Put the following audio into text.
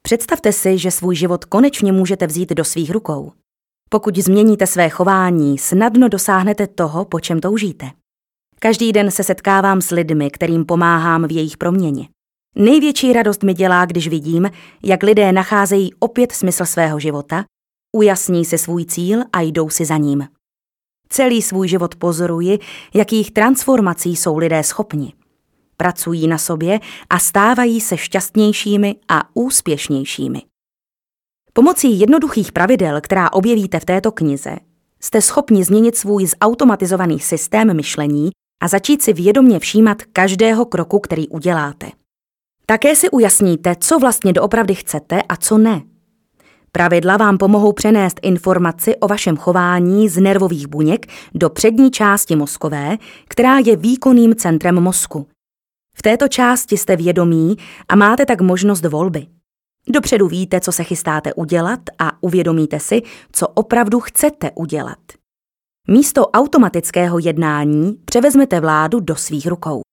Představte si, že svůj život konečně můžete vzít do svých rukou. Pokud změníte své chování, snadno dosáhnete toho, po čem toužíte. Každý den se setkávám s lidmi, kterým pomáhám v jejich proměně. Největší radost mi dělá, když vidím, jak lidé nacházejí opět smysl svého života, ujasní si svůj cíl a jdou si za ním. Celý svůj život pozoruji, jakých transformací jsou lidé schopni. Pracují na sobě a stávají se šťastnějšími a úspěšnějšími. Pomocí jednoduchých pravidel, která objevíte v této knize, jste schopni změnit svůj zautomatizovaný systém myšlení a začít si vědomě všímat každého kroku, který uděláte. Také si ujasníte, co vlastně doopravdy chcete a co ne. Pravidla vám pomohou přenést informaci o vašem chování z nervových buněk do přední části mozkové, která je výkonným centrem mozku. V této části jste vědomí a máte tak možnost volby. Dopředu víte, co se chystáte udělat a uvědomíte si, co opravdu chcete udělat. Místo automatického jednání převezmete vládu do svých rukou.